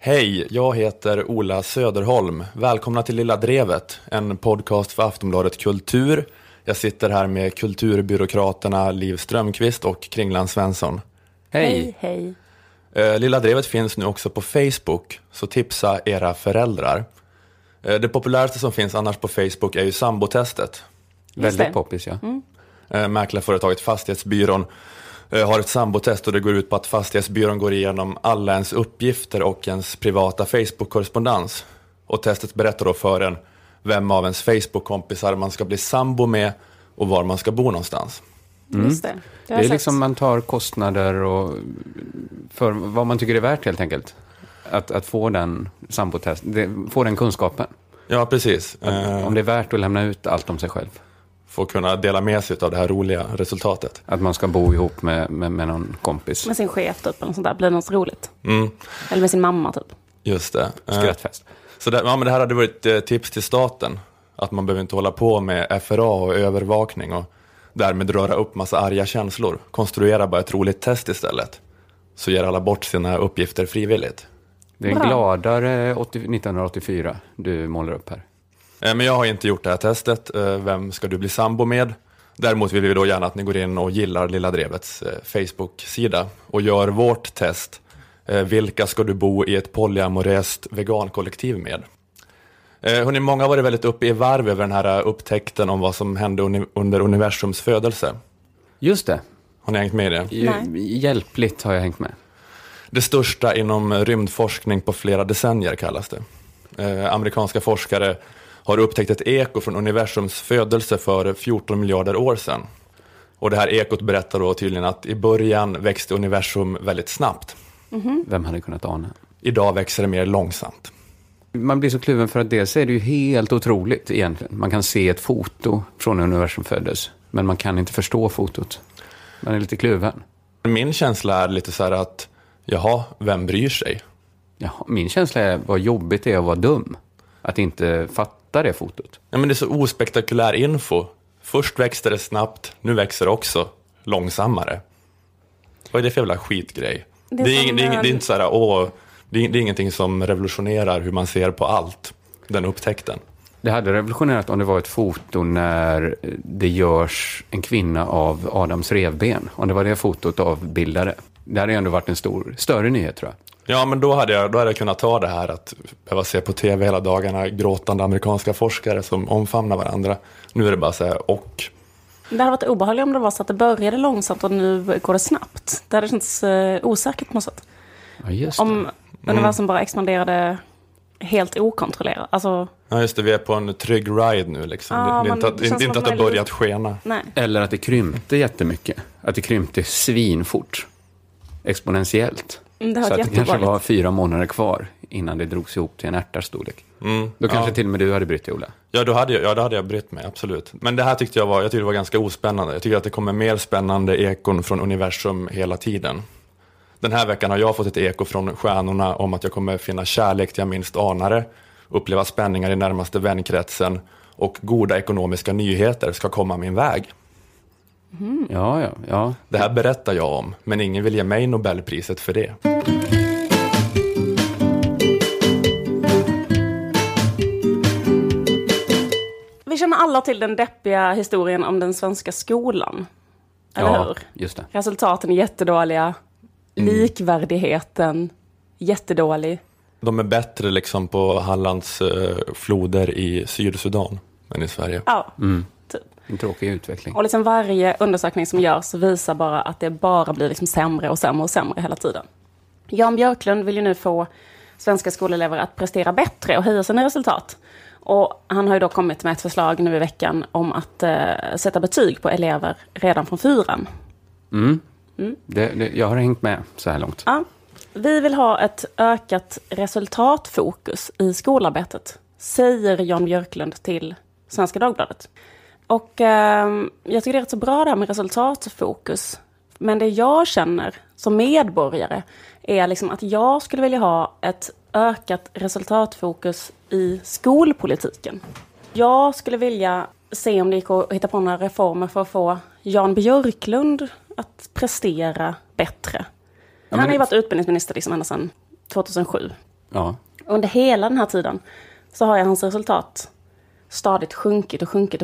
Hej, jag heter Ola Söderholm. Välkomna till Lilla Drevet, en podcast för Aftonbladet Kultur. Jag sitter här med kulturbyråkraterna Liv Strömqvist och Kringland Svensson. Hej. Hej. Lilla Drevet finns nu också på Facebook, så tipsa era föräldrar. Det populäraste som finns annars på Facebook är ju sambotestet. Väldigt poppis, ja. Mäklarföretaget Fastighetsbyrån har ett sambotest och det går ut på att Fastighetsbyrån går igenom alla ens uppgifter och ens privata Facebook-korrespondens. Och testet berättar då för en vem av ens Facebook-kompisar man ska bli sambo med och var man ska bo någonstans. Just det. Det är liksom man tar kostnader och för vad man tycker är värt helt enkelt. Att få den sambotest, få den kunskapen. Ja, precis. Om det är värt att lämna ut allt om sig själv. För att kunna dela med sig av det här roliga resultatet. Att man ska bo ihop med någon kompis. Med sin chef typ, eller sånt där. Blir något roligt. Eller med sin mamma typ. Just det. Skrattfest. Så det här hade varit tips till staten. Att man behöver inte hålla på med FRA och övervakning och därmed röra upp massa arga känslor. Konstruera bara ett roligt test istället. Så ger alla bort sina uppgifter frivilligt. Det är en gladare 1984 du målar upp här. Men jag har inte gjort det här testet. Vem ska du bli sambo med? Däremot vill vi då gärna att ni går in och gillar Lilla Drevets Facebook-sida och gör vårt test. Vilka ska du bo i ett polyamoröst vegankollektiv med? Hörrni, många har varit väldigt uppe i varv över den här upptäckten om vad som hände under universums födelse. Just det. Har ni hängt med i det? Hjälpligt har jag hängt med. Det största inom rymdforskning på flera decennier kallas det. Amerikanska forskare har upptäckt ett eko från universums födelse för 14 miljarder år sedan. Och det här ekot berättar då tydligen att i början växte universum väldigt snabbt. Vem hade kunnat ana? Idag växer det mer långsamt. Man blir så kluven för att dels är det ju helt otroligt egentligen. Man kan se ett foto från universum föddes, men man kan inte förstå fotot. Man är lite kluven. Min känsla är lite så här att, jaha, vem bryr sig? Ja, min känsla är vad jobbigt det är att vara dum. Att inte fatta det fotot. Ja, men det är så ospektakulär info. Först växte det snabbt, nu växer det också långsammare. Vad är det för jävla skitgrej? Det är inte så här, det är ingenting som revolutionerar hur man ser på allt, den upptäckten. Det hade revolutionerat om det var ett foto när det görs en kvinna av Adams revben. Om det var det fotot avbildade. Det hade ändå varit en större nyhet, tror jag. Ja, men då hade jag kunnat ta det här att behöva se på tv hela dagarna gråtande amerikanska forskare som omfamnar varandra. Nu är det bara så här, och... Det hade varit obehagligt om det var så att det började långsamt och nu går det snabbt. Det hade känts osäkert på något sätt. Ja, just det. Om universum bara expanderade helt okontrollerat. Alltså... Ja, just det. Vi är på en trygg ride nu. Liksom. Ja, det är inte att det har börjat skena. Nej. Eller att det krympte jättemycket. Att det krympte svinfort. Exponentiellt. Så att det kanske var 4 månader kvar innan det drogs ihop till en ärtars storlek. Då kanske till och med du hade brytt dig, Ola. Ja, då hade jag brytt mig, absolut. Men det här tyckte jag var ganska ospännande. Jag tycker att det kommer mer spännande ekon från universum hela tiden. Den här veckan har jag fått ett eko från stjärnorna om att jag kommer finna kärlek till jag minst anare, uppleva spänningar i närmaste vänkretsen och goda ekonomiska nyheter ska komma min väg. Ja. Det här berättar jag om, men ingen vill ge mig Nobelpriset för det. Vi känner alla till den deppiga historien om den svenska skolan. Eller hur? Just det. Resultaten är jättedåliga. Likvärdigheten jättedålig. De är bättre liksom på Hallands floder i Sydsudan än i Sverige. Ja, typ. En tråkig utveckling. Och liksom varje undersökning som görs visar bara att det bara blir liksom sämre och sämre och sämre hela tiden. Jan Björklund vill ju nu få svenska skolelever att prestera bättre och höja sina resultat. Och han har ju då kommit med ett förslag nu i veckan om att sätta betyg på elever redan från 4:an. Jag har hängt med så här långt. Ja. Vi vill ha ett ökat resultatfokus i skolarbetet, säger Jan Björklund till Svenska Dagbladet. Och jag tycker det är rätt så bra det här med resultatfokus. Men det jag känner som medborgare är liksom att jag skulle vilja ha ett ökat resultatfokus i skolpolitiken. Jag skulle vilja se om det gick att hitta på några reformer för att få Jan Björklund att prestera bättre. Han har ju varit utbildningsminister liksom ända sedan 2007. Ja. Under hela den här tiden så har hans resultat stadigt sjunkit.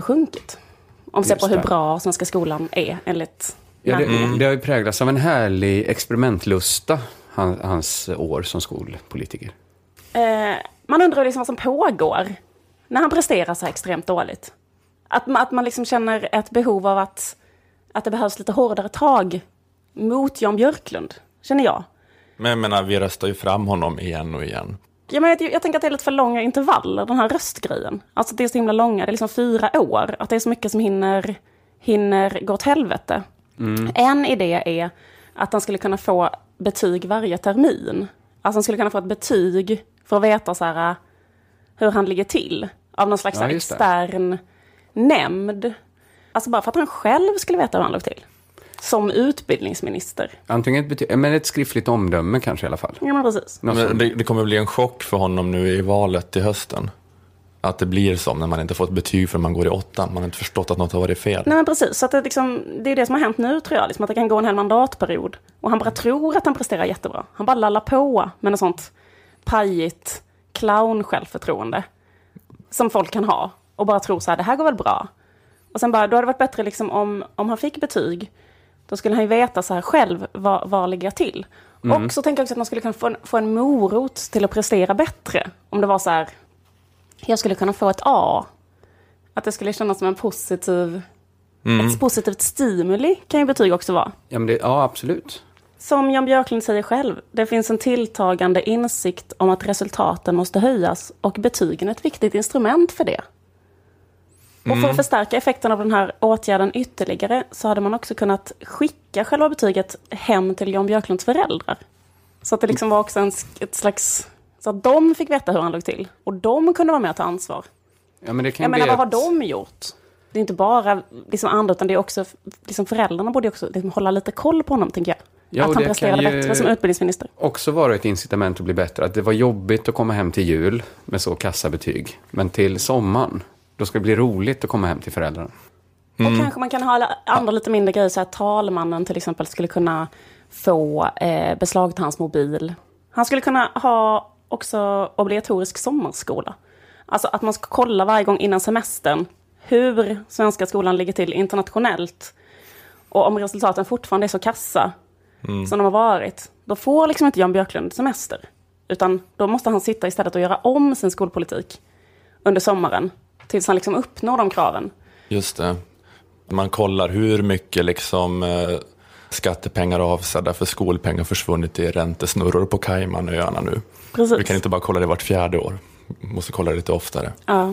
Om vi ser på hur bra svenska skolan är enligt... Ja, det har ju präglats av en härlig experimentlusta, hans år som skolpolitiker. Man undrar liksom vad som pågår när han presterar så här extremt dåligt. Att man liksom känner ett behov av att det behövs lite hårdare tag mot Jan Björklund, känner jag. Men jag menar, vi röstar ju fram honom igen och igen. Ja, men jag tänker att det är lite för långa intervaller, den här röstgrejen. Alltså det är så himla långa, det är liksom 4 år. Att det är så mycket som hinner gå åt helvete. En idé är att han skulle kunna få betyg varje termin. Alltså han skulle kunna få ett betyg för att veta så här, hur han ligger till. Av någon slags extern nämnd. Alltså bara för att han själv skulle veta hur han låg till. Som utbildningsminister. Antingen ett skriftligt omdöme kanske i alla fall. Ja, men precis. Men det kommer bli en chock för honom nu i valet till hösten. Att det blir som när man inte får ett betyg för man går i 8. Man har inte förstått att något har varit fel. Nej, men precis. Så att det är det som har hänt nu, tror jag. Liksom, att det kan gå en hel mandatperiod. Och han bara tror att han presterar jättebra. Han bara lallar på med något sånt pajigt clown-självförtroende. Som folk kan ha. Och bara tro så här, det här går väl bra. Och sen bara, då hade det varit bättre liksom om han fick betyg. Då skulle han ju veta så här själv, vad ligger jag till? Och så tänker jag också att man skulle kunna få en morot till att prestera bättre. Om det var så här, jag skulle kunna få ett A. Att det skulle kännas som en ett positivt stimuli kan ju betyg också vara. Ja, men ja, absolut. Som Jan Björklund säger själv, det finns en tilltagande insikt om att resultaten måste höjas och betygen är ett viktigt instrument för det. Och för att förstärka effekten av den här åtgärden ytterligare så hade man också kunnat skicka själva betyget hem till Jan Björklunds föräldrar. Så att det liksom var också ett slags... Så att de fick veta hur han låg till. Och de kunde vara med och ta ansvar. Ja, men det kan jag menar, vad har de gjort? Det är inte bara liksom andra, utan det är också... Liksom föräldrarna borde också liksom hålla lite koll på honom, tänker jag. Ja, att han presterade bättre som utbildningsminister. Också vara ett incitament att bli bättre. Att det var jobbigt att komma hem till jul med så kassabetyg. Men till sommaren, då ska det bli roligt att komma hem till föräldrarna. Och kanske man kan ha andra lite mindre grejer. Så att talmannen till exempel skulle kunna få beslag till hans mobil. Han skulle kunna ha också obligatorisk sommarskola. Alltså att man ska kolla varje gång innan semestern hur svenska skolan ligger till internationellt. Och om resultaten fortfarande är så kassa som de har varit, då får liksom inte Jan Björklund semester. Utan då måste han sitta istället och göra om sin skolpolitik under sommaren tills han liksom uppnår de kraven. Just det. Man kollar hur mycket liksom skattepengar avsedda för skolpengar försvunnit i räntesnurror på Caymanöarna nu. Precis. Vi kan inte bara kolla det vart 4:e år. Vi måste kolla det lite oftare. Ja.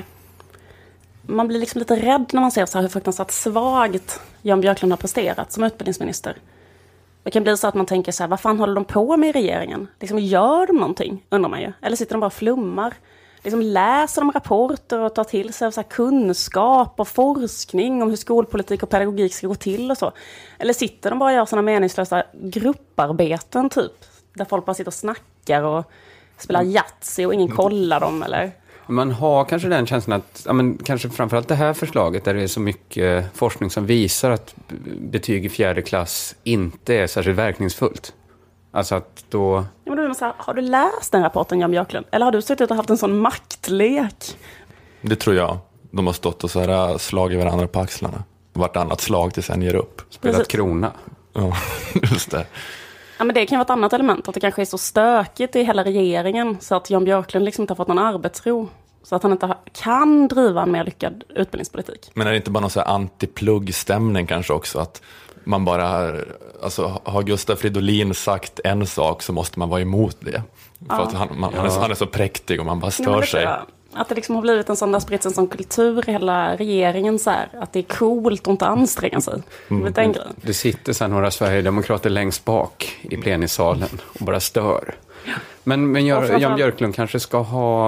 Man blir liksom lite rädd när man ser så här hur fruktansvärt svagt Jan Björklund har presterat som utbildningsminister. Det kan bli så att man tänker så här, vad fan håller de på med i regeringen? Liksom, gör de någonting, undrar man ju. Eller sitter de bara och flummar? Liksom, läser de rapporter och tar till sig av så här kunskap och forskning om hur skolpolitik och pedagogik ska gå till och så? Eller sitter de bara och gör sådana meningslösa grupparbeten typ? Där folk bara sitter och snackar och spelar Yatzy och ingen kollar dem, eller? Man har kanske den känslan att, ja, men kanske framförallt det här förslaget där det är så mycket forskning som visar att betyg i 4:e klass inte är särskilt verkningsfullt. Alltså att då... Ja, men då är man så här, har du läst den rapporten, Jan Björklund? Eller har du suttit och haft en sån maktlek? Det tror jag. De har stått och så här slagit varandra på axlarna. Vartannat slag tills en ger upp. Spelat Precis. Krona. Ja, just det. Ja, men det kan vara ett annat element. Att det kanske är så stökigt i hela regeringen så att Jan Björklund liksom inte har fått någon arbetsro. Så att han inte kan driva en mer lyckad utbildningspolitik. Men är det inte bara någon så här anti-plugg-stämning kanske också? Att man bara, alltså har Gustav Fridolin sagt en sak så måste man vara emot det. Ja. För att han är så präktig och man bara stör sig. Att det liksom har blivit en sån där spritt en sån kultur i hela regeringen så här, att det är coolt att inte anstränga sig. Det sitter så några Sverigedemokrater längst bak i plenisalen och bara stör. Ja. Men Jan Björklund kanske ska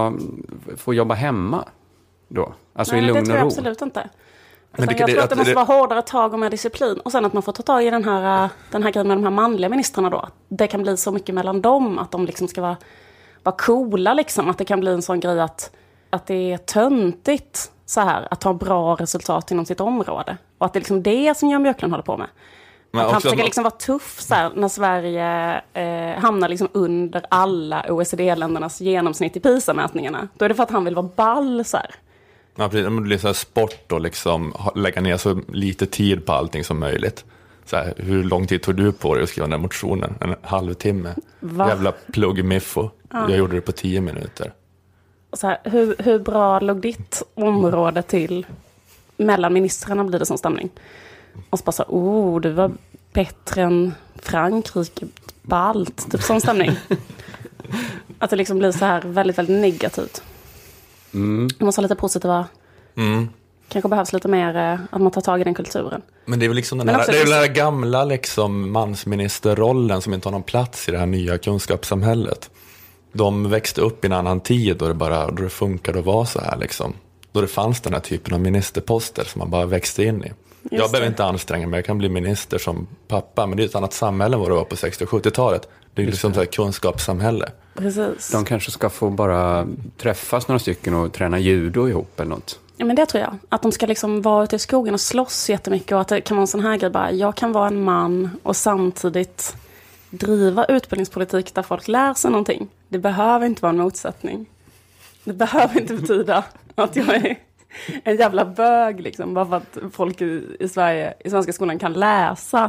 få jobba hemma då? Alltså nej, i lugn och ro? Nej, det tror jag absolut inte. Men jag tror att det måste vara hårdare tag och mer disciplin. Och sen att man får ta tag i den här grejen med de här manliga ministrarna då. Det kan bli så mycket mellan dem att de liksom ska vara coola liksom. Att det kan bli en sån grej att det är töntigt så här att ha bra resultat inom sitt område. Och att det är liksom det som Jan Björklund håller på med. Att han försöker liksom vara tuff så här, när Sverige hamnar liksom under alla OECD-ländernas genomsnitt i PISA-mätningarna. Då är det för att han vill vara ball så här. Ja, precis. Det blir så här sport och liksom lägga ner så lite tid på allting som möjligt. Så här, hur lång tid tog du på dig att skriva den här motionen? En halvtimme. Jävla pluggmiffo. Ja. Jag gjorde det på 10 minuter. Och så här, hur bra låg ditt område till? Mellan ministrarna blir det som stämning. Och så bara så, du var bättre än Frankrike, balt, typ sån stämning. Att det liksom blir så här väldigt, väldigt negativt. Man måste ha lite positiva. Kanske behövs lite mer att man tar tag i den kulturen. Men det är väl liksom den här gamla liksom mansministerrollen som inte har någon plats i det här nya kunskapssamhället. De växte upp i en annan tid då det funkade att vara så här liksom. Då det fanns den här typen av ministerposter som man bara växte in i. Jag behöver inte anstränga mig, jag kan bli minister som pappa, men det är ett annat samhälle än vad det var på 60- och 70-talet. Det är liksom ett kunskapssamhälle. Precis. De kanske ska få bara träffas några stycken och träna judo ihop eller något. Ja, men det tror jag. Att de ska liksom vara ute i skogen och slåss jättemycket och att det kan vara en sån här grej bara, jag kan vara en man och samtidigt driva utbildningspolitik där folk lär sig någonting. Det behöver inte vara en motsättning. Det behöver inte betyda att jag är en jävla bög liksom, bara för att folk i Sverige, i svenska skolan kan läsa.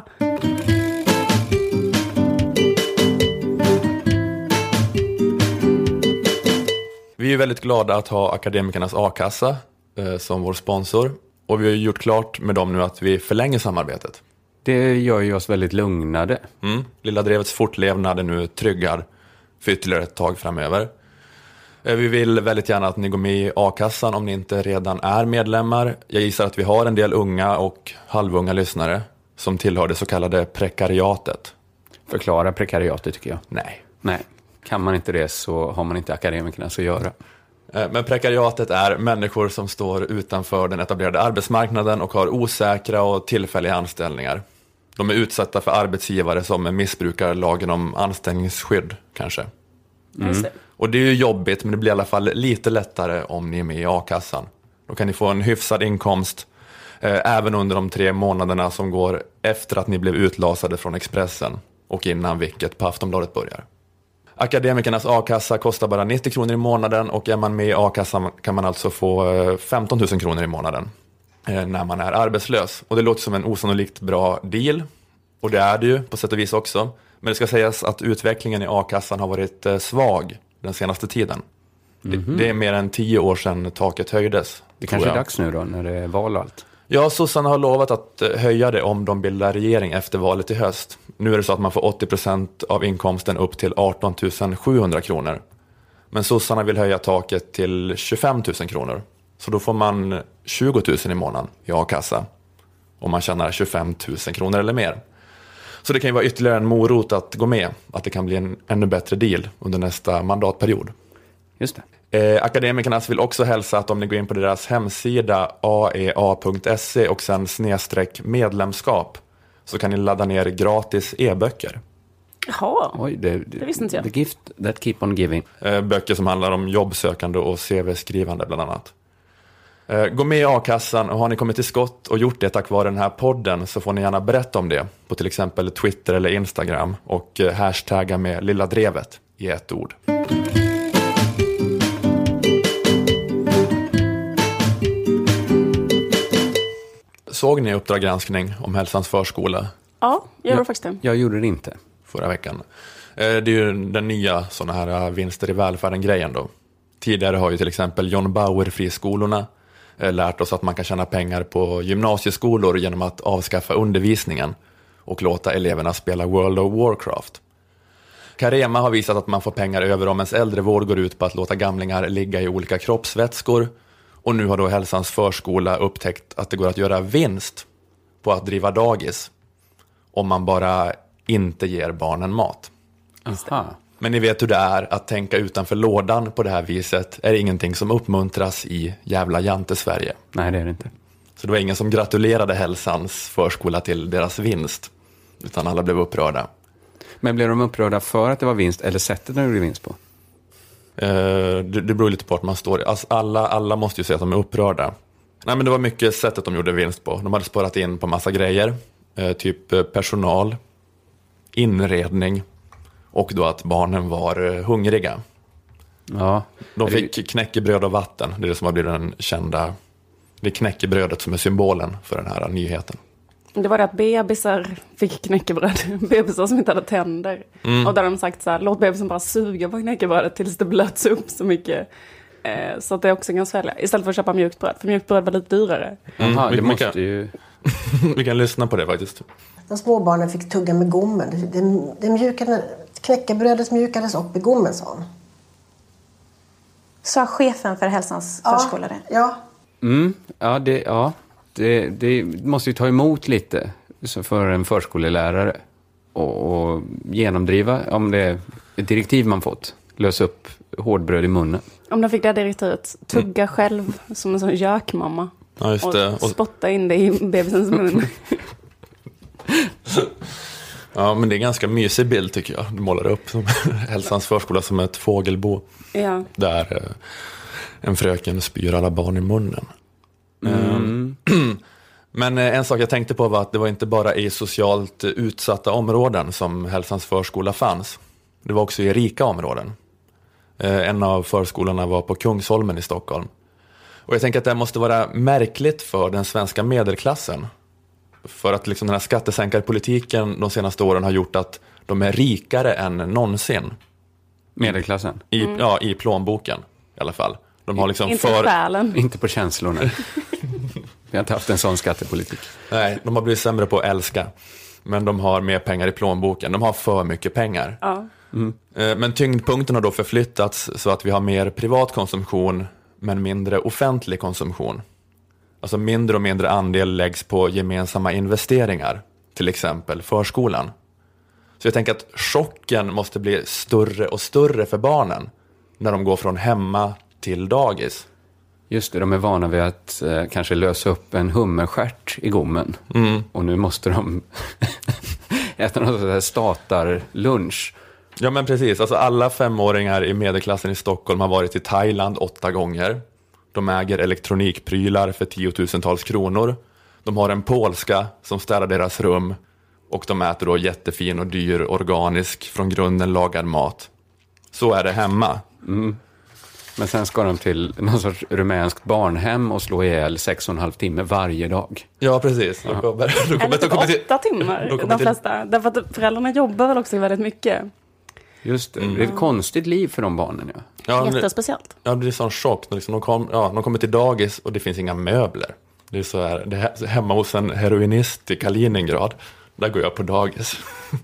Vi är väldigt glada att ha Akademikernas A-kassa som vår sponsor. Och vi har gjort klart med dem nu att vi förlänger samarbetet. Det gör ju oss väldigt lugnade. Lilla Drevets fortlevnad är nu tryggad för ytterligare ett tag framöver. Vi vill väldigt gärna att ni går med i A-kassan om ni inte redan är medlemmar. Jag gissar att vi har en del unga och halvunga lyssnare som tillhör det så kallade prekariatet. Förklara prekariatet tycker jag. Nej. Kan man inte det så har man inte akademikerna att göra. Men prekariatet är människor som står utanför den etablerade arbetsmarknaden och har osäkra och tillfälliga anställningar. De är utsatta för arbetsgivare som missbrukar lagen om anställningsskydd kanske. Och det är ju jobbigt, men det blir i alla fall lite lättare om ni är med i A-kassan. Då kan ni få en hyfsad inkomst även under de 3 månaderna som går efter att ni blev utlasade från Expressen och innan vilket på Aftonbladet börjar. Akademikernas A-kassa kostar bara 90 kronor i månaden och är man med i A-kassan kan man alltså få 15 000 kronor i månaden när man är arbetslös. Och det låter som en osannolikt bra deal, och det är det ju på sätt och vis också. Men det ska sägas att utvecklingen i A-kassan har varit svag den senaste tiden. Det är mer än 10 år sedan taket höjdes. Det kanske är dags nu då när det är val och allt. Ja, sossarna har lovat att höja det om de bildar regering efter valet i höst. Nu är det så att man får 80% av inkomsten upp till 18 700 kronor. Men sossarna vill höja taket till 25 000 kronor. Så då får man 20 000 i månaden i A-kassa. Om man tjänar 25 000 kronor eller mer. Så det kan ju vara ytterligare en morot att gå med. Att det kan bli en ännu bättre deal under nästa mandatperiod. Just det. Akademikernas vill också hälsa att om ni går in på deras hemsida aea.se och sen /medlemskap så kan ni ladda ner gratis e-böcker. Jaha, Oj, det visste inte jag. The gift that keep on giving. Böcker som handlar om jobbsökande och CV-skrivande bland annat. Gå med i A-kassan, och har ni kommit till skott och gjort det tack vare den här podden så får ni gärna berätta om det på till exempel Twitter eller Instagram och hashtagga med Lilla Drevet i ett ord. Såg ni Uppdrag granskning om Hälsans förskola? Ja, jag gjorde faktiskt det. Jag gjorde det inte. Förra veckan. Det är ju den nya såna här vinster i välfärden-grejen då. Tidigare har ju till exempel John Bauer-friskolorna lärt oss att man kan tjäna pengar på gymnasieskolor genom att avskaffa undervisningen och låta eleverna spela World of Warcraft. Carema har visat att man får pengar över om ens äldrevård går ut på att låta gamlingar ligga i olika kroppsvätskor. Och nu har då Hälsans förskola upptäckt att det går att göra vinst på att driva dagis om man bara inte ger barnen mat. Aha. Men ni vet hur det är att tänka utanför lådan på det här viset är ingenting som uppmuntras i jävla Jante-Sverige. Nej, det är det inte. Så det var ingen som gratulerade Hälsans förskola till deras vinst, utan alla blev upprörda. Men blev de upprörda för att det var vinst eller sättet när det blev vinst på? Det beror lite på att man står. Alltså alla måste ju säga att de är upprörda. Nej, men det var mycket sättet de gjorde vinst på. De hade sparat in på massa grejer. typ personal, inredning och då att barnen var hungriga. Ja. De fick knäckebröd och vatten. Det är det som har blivit den kända. Det är knäckebrödet som är symbolen för den här nyheten. Det var det att bebisar fick knäckebröd. Bebisar som inte hade tänder. Och där de sagt så här, låt bebisen bara suga på knäckebrödet tills det blöts upp så mycket. Så att det är också ganska svälja. Istället för att köpa mjukt bröd. För mjukt bröd var lite dyrare. Jaha, det måste ju... Vi kan lyssna på det faktiskt. De små barnen fick tugga med gommen. Knäckebrödet mjukades upp i gommen, sa hon. Sa chefen för Hälsans förskola det? Ja. Det måste ju ta emot lite för en förskolelärare och genomdriva, om det är ett direktiv man fått, lösa upp hårdbröd i munnen. Om de fick det direktivet, tugga själv som en sån gökmamma. Ja, just det. Och spotta in det i bebisens mun. Ja, men det är en ganska mysig bild tycker jag. Du målar upp som Hälsans förskola som ett fågelbo. Ja. Där en fröken spyr alla barn i munnen. Men en sak jag tänkte på var att det var inte bara i socialt utsatta områden som Hälsans förskola fanns. Det var också i rika områden. En av förskolorna var på Kungsholmen i Stockholm. Och jag tänker att det måste vara märkligt för den svenska medelklassen. För att liksom den här skattesänkarpolitiken de senaste åren har gjort att de är rikare än någonsin. Medelklassen? I plånboken i alla fall. De har liksom inte själen. Inte på känslorna. Vi har inte haft en sån skattepolitik. Nej, de har blivit sämre på att älska. Men de har mer pengar i plånboken. De har för mycket pengar. Ja. Men tyngdpunkten har då förflyttats så att vi har mer privat konsumtion men mindre offentlig konsumtion. Alltså mindre och mindre andel läggs på gemensamma investeringar. Till exempel förskolan. Så jag tänker att chocken måste bli större och större för barnen när de går från hemma till dagis. Just det, de är vana vid att kanske lösa upp en hummerstjärt i gommen. Och nu måste de äta något sådär statarlunch. Ja men precis, alltså alla 5-åringar i medelklassen i Stockholm har varit i Thailand 8 gånger. De äger elektronikprylar för 10 000-tals kronor. De har en polska som städar deras rum. Och de äter då jättefin och dyr organisk från grunden lagad mat. Så är det hemma. Men sen ska de till någon sorts rumänskt barnhem och slå ihjäl 6,5 timmar varje dag. Ja, precis. Eller 8 timmar, de flesta. Därför att föräldrarna jobbar väl också väldigt mycket. Just det, det är ett konstigt liv för de barnen. Ja, jättespeciellt. Ja, det är sån chock. Liksom de kommer till dagis och det finns inga möbler. Det är så här, det är hemma hos en heroinist i Kaliningrad. Där går jag på dagis.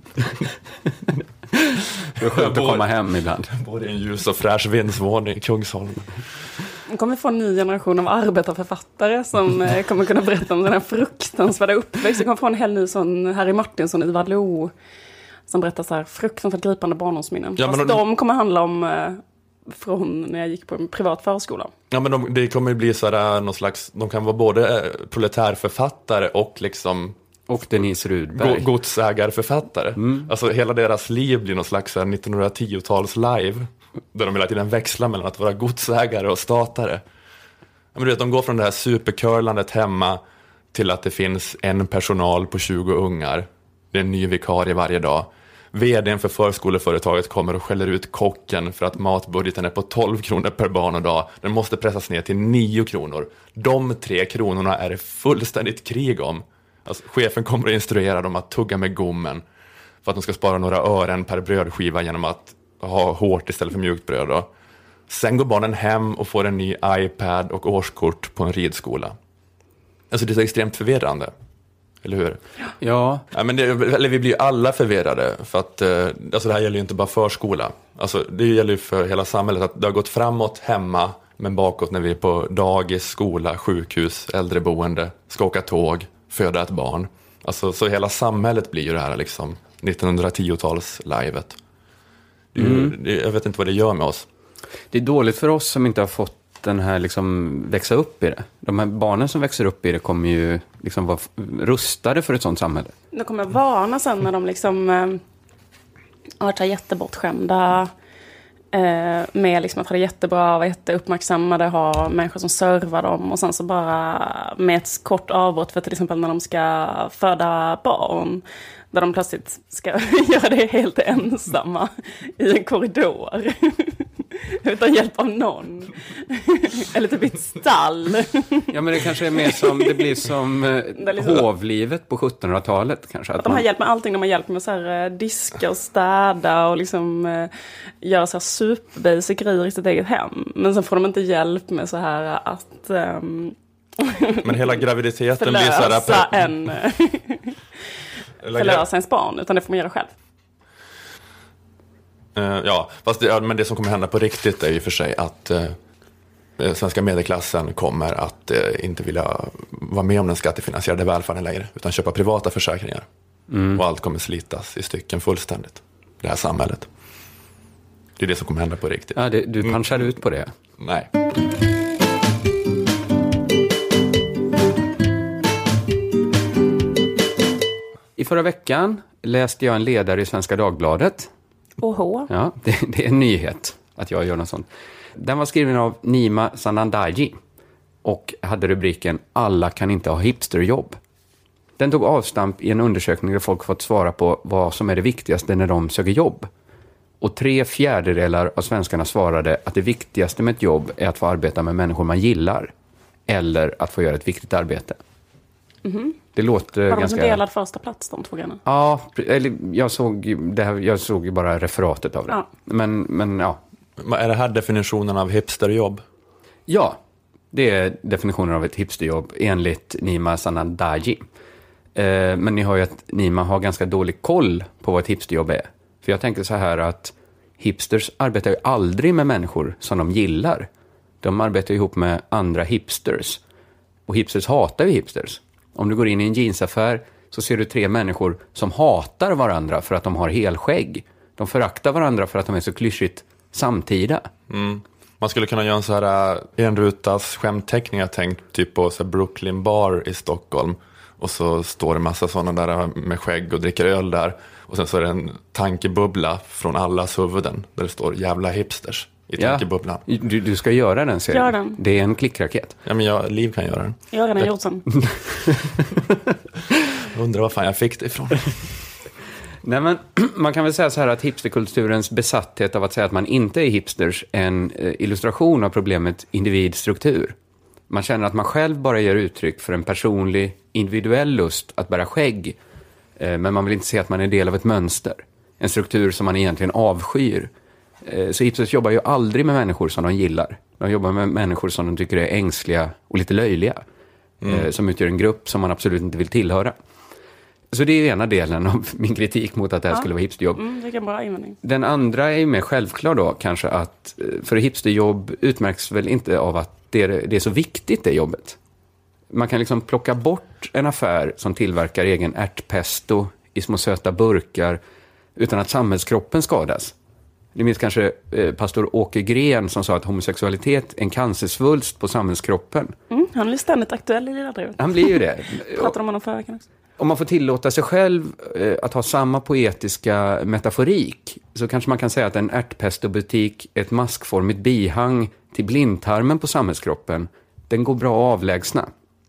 Det är skönt att komma hem ibland. Både en ljus och fräsch vindsvåning i Kungsholmen. Vi kommer få en ny generation av arbetarförfattare som kommer kunna berätta om den här fruktansvärda uppväxt. Vi kommer få en hel ny sån Harry Martinsson, Ivar Lo, som berättar så här fruktansvärt gripande barndomsminnen. Ja, fast de kommer handla om från när jag gick på en privat förskola. Ja, men det kommer bli så här någon slags, de kan vara både proletärförfattare och liksom och Denise Rudberg. Godsägarförfattare. Alltså hela deras liv blir någon slags 1910-tals live. Där de hela tiden växlar mellan att vara godsägare och statare. Men du vet, de går från det här supercurlandet hemma till att det finns en personal på 20 ungar. Det är en ny vikarie varje dag. VDn för förskoleföretaget kommer och skäller ut kocken för att matbudgeten är på 12 kronor per barn och dag. Den måste pressas ner till 9 kronor. De 3 kronorna är det fullständigt krig om. Alltså, chefen kommer att instruera dem att tugga med gommen för att de ska spara några ören per brödskiva genom att ha hårt istället för mjukt bröd då. Sen går barnen hem och får en ny iPad och årskort på en ridskola. Alltså det är så extremt förvirrande. Eller hur? Ja. Men vi blir ju alla förvirrade för att alltså det här gäller ju inte bara förskola. Alltså det gäller ju för hela samhället att det har gått framåt hemma men bakåt när vi är på dagis, skola, sjukhus, äldreboende, ska åka tåg, föda ett barn. Alltså så hela samhället blir ju det här liksom 1910-tals-livet. Jag vet inte vad det gör med oss. Det är dåligt för oss som inte har fått den här liksom växa upp i det. De här barnen som växer upp i det kommer ju liksom vara rustade för ett sånt samhälle. De kommer vana sen när de liksom har varit jättebortskämda Med liksom att ha det jättebra, vara jätteuppmärksammade, ha människor som servar dem och sen så bara med ett kort avbrott för till exempel när de ska föda barn där de plötsligt ska göra det helt ensamma i en korridor utan hjälp av någon. Eller typ i ett stall. Ja, men det kanske är mer som, det blir som liksom, hovlivet på 1700-talet kanske. Att de har hjälp med allting, de har hjälp med så här, diska och städa och liksom göra så här superbasic grejer i sitt eget hem. Men sen får de inte hjälp med så här att men hela graviditeten blir så här förlösa ens barn, utan det får man göra själv. Ja, fast men det som kommer hända på riktigt är ju för sig att svenska medelklassen kommer att inte vilja vara med om den skattefinansierade välfärden längre, utan köpa privata försäkringar. Och allt kommer slitas i stycken fullständigt, det här samhället. Det är det som kommer hända på riktigt. Ja, du punchar ut på det? Nej. I förra veckan läste jag en ledare i Svenska Dagbladet. Oho. Ja, det är en nyhet att jag gör något sånt. Den var skriven av Nima Sanandaji och hade rubriken "Alla kan inte ha hipsterjobb". Den tog avstamp i en undersökning där folk fått svara på vad som är det viktigaste när de söker jobb. Och 3/4 av svenskarna svarade att det viktigaste med ett jobb är att få arbeta med människor man gillar. Eller att få göra ett viktigt arbete. Mm-hmm. Det låter var ganska... de delad första plats, de två grejerna? Ja, eller jag såg ju bara referatet av det. Ja. Men ja. Är det här definitionen av hipsterjobb? Ja, det är definitionen av ett hipsterjobb enligt Nima Sanandaji. Men ni hör ju att Nima har ganska dålig koll på vad ett hipsterjobb är. För jag tänker så här att hipsters arbetar ju aldrig med människor som de gillar. De arbetar ihop med andra hipsters. Och hipsters hatar ju hipsters. Om du går in i en jeansaffär så ser du 3 människor som hatar varandra för att de har helskägg. De föraktar varandra för att de är så klyschigt samtida. Mm. Man skulle kunna göra en så här enrutas skämtteckning, jag tänkt typ på så Brooklyn Bar i Stockholm. Och så står det en massa sådana där med skägg och dricker öl där. Och sen så är det en tankebubbla från allas huvuden där det står jävla hipsters i tankebubblan. Du ska göra den serien. Gör den. Det är en klickraket. Ja, men Liv kan göra den. Jag har redan gjort den. Jag undrar vad fan jag fick det ifrån. Nej, men man kan väl säga så här att hipsterkulturens besatthet av att säga att man inte är hipsters är en illustration av problemet individstruktur. Man känner att man själv bara ger uttryck för en personlig, individuell lust att bära skägg. Men man vill inte se att man är del av ett mönster. En struktur som man egentligen avskyr. Så hipsters jobbar ju aldrig med människor som de gillar. De jobbar med människor som de tycker är ängsliga och lite löjliga. Som utgör en grupp som man absolut inte vill tillhöra. Så det är ena delen av min kritik mot att det här skulle vara hipsterjobb. Det kan bra invändning. Den andra är ju mer självklar då kanske att för hipsterjobb utmärks väl inte av att det är så viktigt det jobbet. Man kan liksom plocka bort en affär som tillverkar egen ärtpesto i små söta burkar utan att samhällskroppen skadas. Ni minns kanske pastor Åke Gren som sa att homosexualitet är en cancersvulst på samhällskroppen. Han är ständigt aktuell i det där. Han blir ju det. Pratar de om honom förra veckan också? Om man får tillåta sig själv att ha samma poetiska metaforik så kanske man kan säga att en ärtpestobutik är ett maskformigt bihang till blindtarmen på samhällskroppen. Den går bra att avlägsna.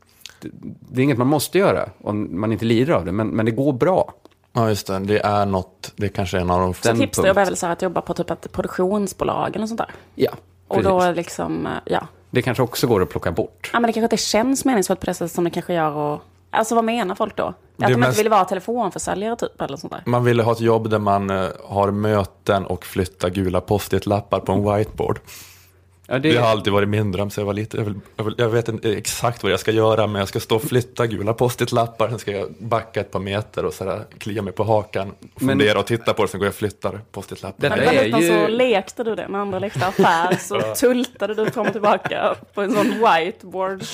Det är inget man måste göra om man inte lider av det, men det går bra. Ja, just det. Det är något, det kanske är en av de... Så hipsterjobb är väl så här att jobba på typ ett produktionsbolag eller sånt där? Ja, precis. Och då liksom, ja. Det kanske också går att plocka bort. Ja, men det kanske inte känns meningsfullt på det sättet som det kanske gör och... Alltså vad menar folk då? Att de inte vill vara telefonförsäljare typ eller sånt där? Man vill ha ett jobb där man har möten och flyttar gula post-it-lappar på en whiteboard. Ja, det har alltid varit min dröm, så jag var lite... Jag vet inte exakt vad jag ska göra, men jag ska stå och flytta gula post-it-lappar. Sen ska jag backa ett par meter och sådär, klia mig på hakan och fundera och titta på det. Sen går jag och flyttar post-it-lappar. Så lekte du det när andra lekte affär, så tultade du fram och tillbaka på en sån whiteboard.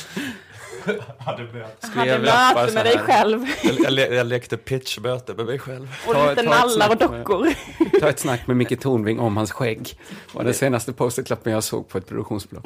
Hade möte med dig själv. Jag lekte pitchmöte med mig själv. Och lite nallar och dockor. Ta ett snack med Micke Tornving om hans skägg. Var den senaste post-it-lappen jag såg på ett produktionsbolag.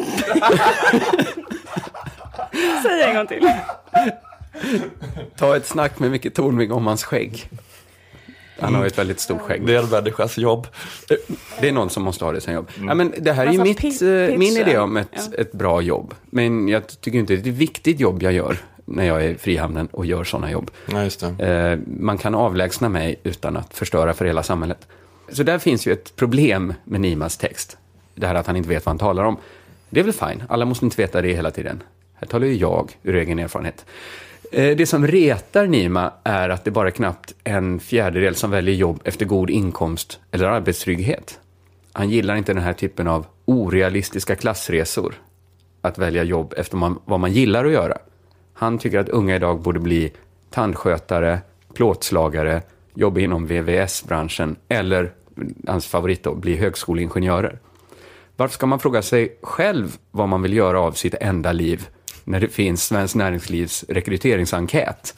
Säg en gång till. Ta ett snack med Micke Tornving om hans skägg. Han har ett väldigt stort skägg. Det är en människas jobb. Det är någon som måste ha det som jobb. Ja, men det här är ju min idé om ett bra jobb. Men jag tycker inte det är ett viktigt jobb jag gör när jag är i Frihamnen och gör sådana jobb. Ja, just det. Man kan avlägsna mig utan att förstöra för hela samhället. Så där finns ju ett problem med Nimas text. Det här att han inte vet vad han talar om. Det är väl fine. Alla måste inte veta det hela tiden. Här talar ju jag ur egen erfarenhet. Det som retar Nima är att det bara är knappt 1/4 som väljer jobb efter god inkomst eller arbetstrygghet. Han gillar inte den här typen av orealistiska klassresor. Att välja jobb efter vad man gillar att göra. Han tycker att unga idag borde bli tandskötare, plåtslagare, jobba inom VVS-branschen eller, hans favorit då, bli högskoleingenjörer. Varför ska man fråga sig själv vad man vill göra av sitt enda liv när det finns Svenskt Näringslivs rekryteringsenkät?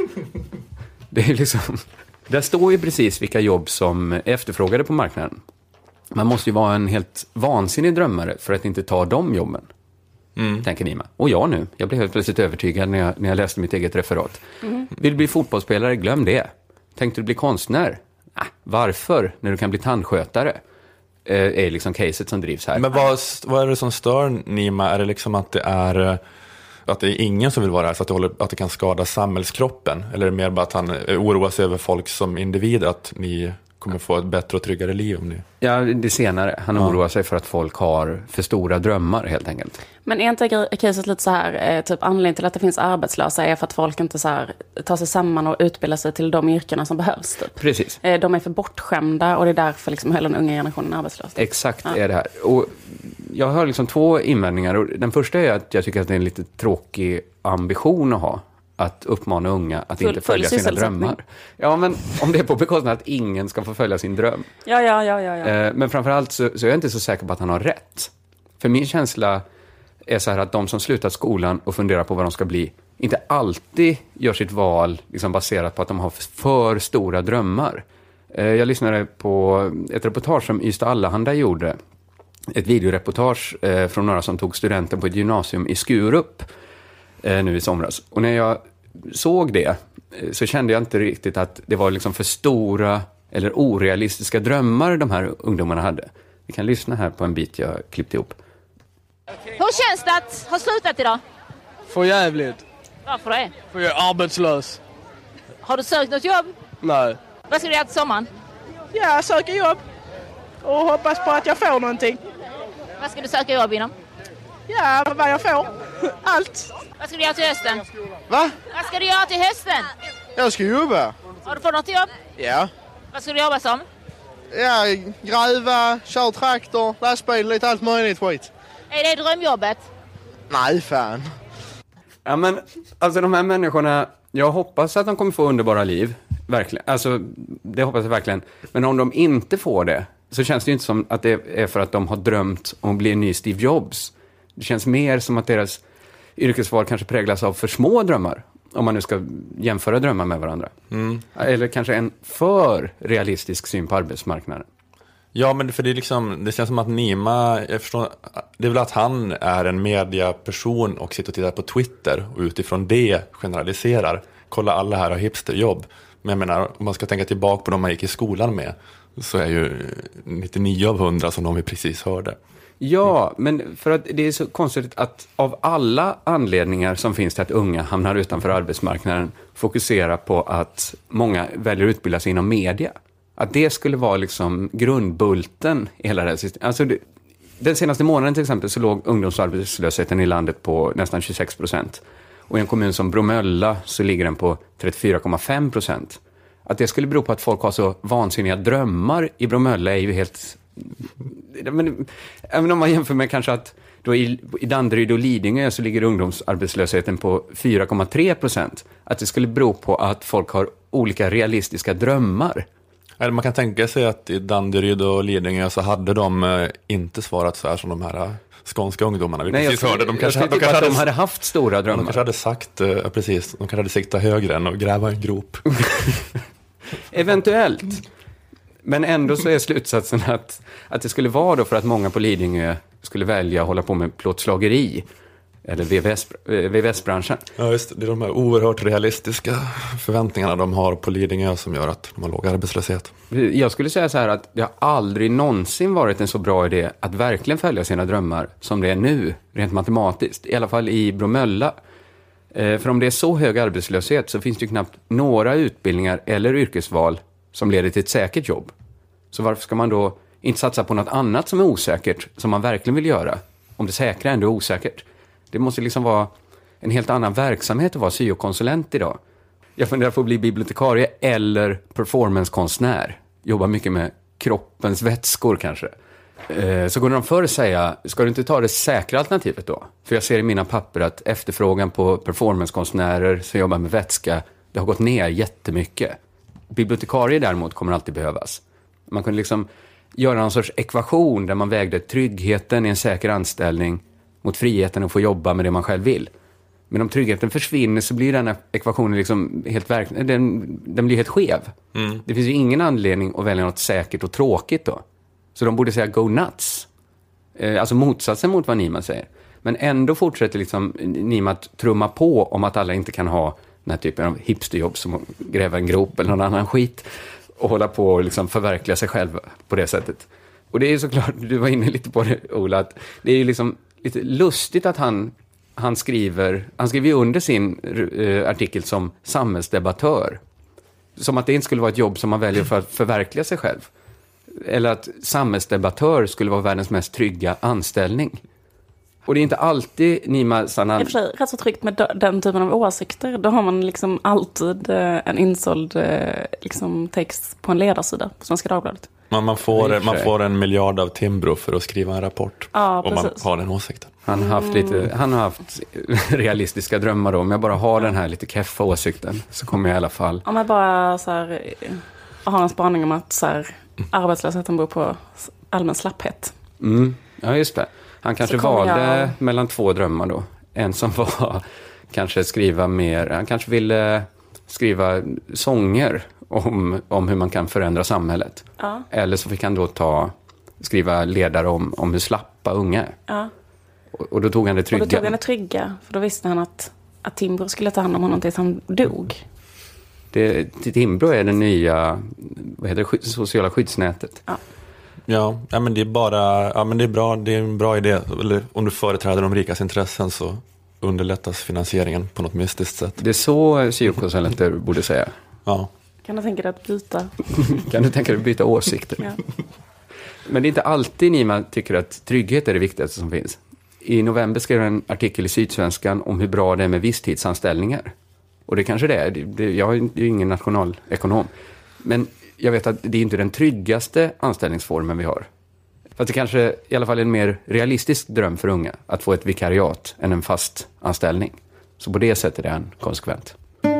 Det är liksom, där står ju precis vilka jobb som är efterfrågade på marknaden. Man måste ju vara en helt vansinnig drömmare för att inte ta de jobben. Tänker Nima. Och jag nu. Jag blev helt plötsligt övertygad när jag läste mitt eget referat. Vill du bli fotbollsspelare? Glöm det. Tänkte du bli konstnär? Varför? När du kan bli tandskötare. Är liksom caset som drivs här. Men vad är det som stör Nima? Är det liksom att det är ingen som vill vara här så att det kan skada samhällskroppen? Eller är det mer bara att han oroar sig över folk som individer, att ni kommer få ett bättre och tryggare liv om ni... Ja, det senare. Han oroar sig för att folk har för stora drömmar helt enkelt. Men är inte caset lite så här, typ anledningen till att det finns arbetslösa är för att folk inte så här tar sig samman och utbildar sig till de yrkena som behövs typ. Precis. De är för bortskämda och det är därför liksom hela den unga generationen är arbetslös. Exakt är det här. Och jag har liksom 2 invändningar. Och den första är att jag tycker att det är en lite tråkig ambition att ha. Att uppmana unga att inte följa sina drömmar. Ja, men om det är på bekostnad att ingen ska få följa sin dröm. Ja. Men framförallt så är jag inte så säker på att han har rätt. För min känsla är så här att de som slutat skolan och funderar på vad de ska bli inte alltid gör sitt val liksom baserat på att de har för stora drömmar. Jag lyssnade på ett reportage som Ystad Allehanda gjorde. Ett videoreportage från några som tog studenten på ett gymnasium i Skurup nu i somras. Och när jag såg det så kände jag inte riktigt att det var liksom för stora eller orealistiska drömmar de här ungdomarna hade. Vi kan lyssna här på en bit jag klippte ihop. Hur känns det att ha slutat idag? För jävligt. Varför det? För jag är arbetslös. Har du sökt något jobb? Nej. Vad ska du göra till sommaren? Ja, söka jobb. Och hoppas på att jag får någonting. Vad ska du söka jobb inom? Ja, vad jag får. Allt. Vad ska du göra till hösten? Va? Vad ska du göra till hösten? Jag ska jobba. Har du fått något jobb? Ja. Vad ska du jobba som? Ja, gräva, kör traktor, lastbil, lite allt möjligt skit. Är det drömjobbet? Nej, fan. Ja, men alltså de här människorna, jag hoppas att de kommer få underbara liv. Verkligen. Alltså, det hoppas jag verkligen. Men om de inte får det så känns det ju inte som att det är för att de har drömt om att bli en ny Steve Jobs. Det känns mer som att deras yrkesval kanske präglas av för små drömmar. Om man nu ska jämföra drömmar med varandra. Eller kanske en för realistisk syn på arbetsmarknaden. Ja, men för det är liksom, det känns som att Nima, jag förstår, det är väl att han är en mediaperson och sitter och tittar på Twitter och utifrån det generaliserar. Kolla, alla här har hipsterjobb. Men jag menar, om man ska tänka tillbaka på de man gick i skolan med, så är ju 99 av 100 som de vi precis hörde. Ja, men för att det är så konstigt att av alla anledningar som finns till att unga hamnar utanför arbetsmarknaden fokusera på att många väljer att utbilda sig inom media. Att det skulle vara liksom grundbulten i hela det här systemet. Alltså den senaste månaden till exempel så låg ungdomsarbetslösheten i landet på nästan 26%. Och i en kommun som Bromölla så ligger den på 34,5%. Att det skulle bero på att folk har så vansinniga drömmar i Bromölla är ju helt... Men, även om man jämför med kanske att då i Danderyd och Lidingö så ligger ungdomsarbetslösheten på 4,3%. Att det skulle bero på att folk har olika realistiska drömmar. Eller man kan tänka sig att i Danderyd och Lidingö så hade de inte svarat så här som de här skånska ungdomarna. Nej, precis hörde. De hade haft stora drömmar. De kanske hade sagt, precis, de kanske hade siktat högre än att gräva en grop. Eventuellt. Men ändå så är slutsatsen att det skulle vara då för att många på Lidingö skulle välja att hålla på med plåtslageri. eller VVS-branschen. Ja, just det är de här oerhört realistiska förväntningarna de har på Lidingö som gör att de har låg arbetslöshet. Jag skulle säga så här att det har aldrig någonsin varit en så bra idé att verkligen följa sina drömmar som det är nu, rent matematiskt. I alla fall i Bromölla. För om det är så hög arbetslöshet så finns det ju knappt några utbildningar eller yrkesval som leder till ett säkert jobb. Så varför ska man då inte satsa på något annat som är osäkert, som man verkligen vill göra, om det säkra ändå är osäkert? Det måste liksom vara en helt annan verksamhet att vara syokonsulent idag. Jag funderar på att bli bibliotekarie eller performancekonstnär. Jobbar mycket med kroppens vätskor kanske. Så kunde de förr säga, ska du inte ta det säkra alternativet då? För jag ser i mina papper att efterfrågan på performancekonstnärer som jobbar med vätska, det har gått ner jättemycket. Bibliotekarie däremot kommer alltid behövas. Man kunde liksom göra någon sorts ekvation där man vägde tryggheten i en säker anställning mot friheten att få jobba med det man själv vill. Men om tryggheten försvinner så blir den här ekvationen liksom helt den blir helt skev. Det finns ju ingen anledning att välja något säkert och tråkigt då. Så de borde säga go nuts. Alltså motsatsen mot vad Niman säger. Men ändå fortsätter liksom Niman att trumma på om att alla inte kan ha den här typen av hipsterjobb som att gräva en grop eller någon annan skit. Och hålla på och liksom förverkliga sig själv på det sättet. Och det är ju såklart, du var inne lite på det, Ola, att det är ju liksom lite lustigt att han skriver ju under sin artikel som samhällsdebattör. Som att det inte skulle vara ett jobb som man väljer för att förverkliga sig själv. Eller att samhällsdebattör skulle vara världens mest trygga anställning. Och det är inte alltid Nima Sanan... I och för sig rätt så tryggt med den typen av åsikter. Då har man liksom alltid en insåld liksom text på en ledarsida på Svenska Dagbladet. Man får 1 miljard av Timbro för att skriva en rapport. Ja, om man har den åsikten. Han har haft realistiska drömmar då. Om jag bara har den här lite keffa åsikten så kommer jag i alla fall... Om jag bara så här, har en spaning om att så här, arbetslösheten beror på allmän slapphet. Ja, just det. Han kanske valde mellan 2 drömmar då. En som var kanske skriva mer... Han kanske ville skriva sånger om hur man kan förändra samhället. Ja. Eller så fick han då skriva ledare om hur slappa unga är. Ja. Och då tog han det trygga. Och då tog han det trygga. För då visste han att Timbro skulle ta hand om honom tills han dog. Timbro är det nya sociala skyddsnätet. Ja, men det är bara men det är bra, det är en bra idé. Eller om du företräder de rikas intressen så underlättas finansieringen på något mystiskt sätt. Det är så syokonsulenter borde säga. Ja. Kan du tänka dig att byta? Kan du tänka dig att byta åsikter? Ja. Men det är inte alltid Nima tycker att trygghet är det viktigaste som finns. I november skrev jag en artikel i Sydsvenskan om hur bra det är med visstidsanställningar. Och det kanske det är. Jag är ju ingen nationalekonom. Men jag vet att det är inte den tryggaste anställningsformen vi har. För att det kanske i alla fall är en mer realistisk dröm för unga att få ett vikariat än en fast anställning. Så på det sättet är den konsekvent.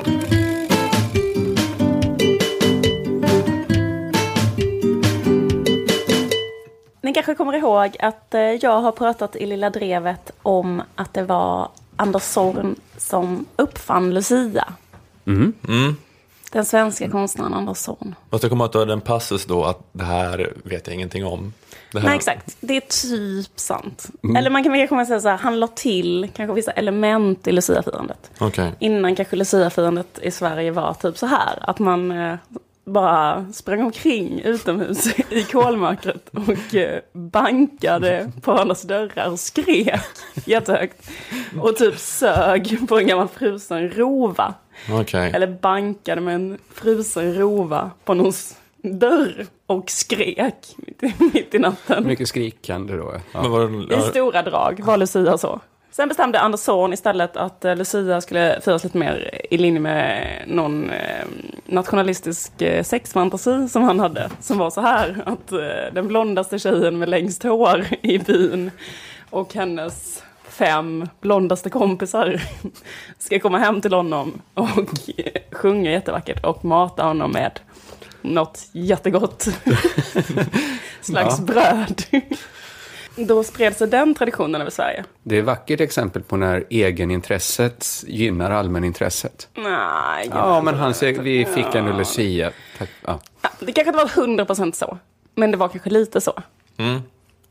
Ni kanske kommer ihåg att jag har pratat i Lilla Drevet om att det var Anders Zorn som uppfann Lucia. Den svenska konstnären Anders Zorn. Måste jag komma att den passus då att det här vet jag ingenting om. Nej, exakt. Det är typ sant. Eller man kan kanske säga så här, han la till kanske vissa element i Lucia-firandet. Okay. Innan kanske Lucia-firandet i Sverige var typ så här. Att man bara sprang omkring utomhus i kolmörkret och bankade på varandras dörrar och skrek jättehögt. Och typ sög på en gammal frusen rova. Okay. Eller bankade med en frusen rova på någons dörr och skrek mitt i natten. Mycket skrikande då. Ja. I stora drag var Lucia så. Sen bestämde Anders Zorn istället att Lucia skulle firas lite mer i linje med någon nationalistisk sexfantasi som han hade. Som var så här, att den blondaste tjejen med längst hår i byn och hennes 5 blondaste kompisar ska komma hem till honom och sjunga jättevackert och mata honom med något jättegott slags bröd. Då spred sig den traditionen över Sverige. Det är ett vackert exempel på när egenintresset gynnar allmänintresset. Nej. Ja, men vi fick en Lucia. Ja, det kanske inte var 100% så. Men det var kanske lite så.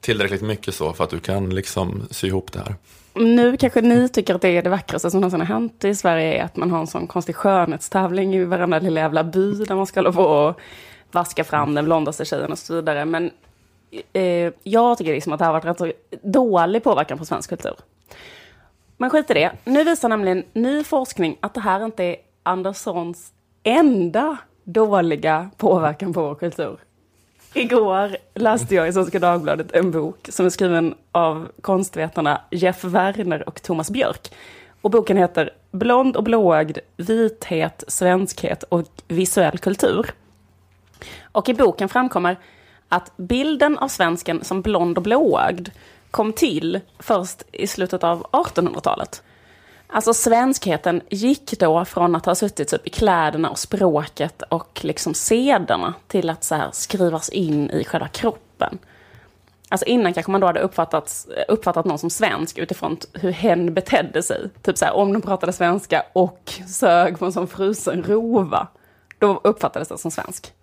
tillräckligt mycket så för att du kan liksom sy ihop det här. Nu kanske ni tycker att det är det vackraste som någonsin har hänt i Sverige är att man har en sån konstig skönhetstävling i varandra lilla jävla by där man ska hålla på och vaska fram den blondaste tjejen och så vidare. Men jag tycker liksom att det har varit rätt så dålig påverkan på svensk kultur. Men skit i det. Nu visar nämligen ny forskning att det här inte är Anderssons enda dåliga påverkan på vår kultur. Igår läste jag i Svenska Dagbladet en bok som är skriven av konstvetarna Jeff Werner och Thomas Björk. Och boken heter Blond och blåögd, vithet, svenskhet och visuell kultur. Och i boken framkommer att bilden av svensken som blond och blåögd kom till först i slutet av 1800-talet. Alltså svenskheten gick då från att ha suttit typ i kläderna och språket och liksom sederna till att så här skrivas in i själva kroppen. Alltså innan kanske man då hade uppfattat någon som svensk utifrån hur hen betedde sig. Typ så här, om de pratade svenska och sög på en sån frusen rova, då uppfattades det som svensk.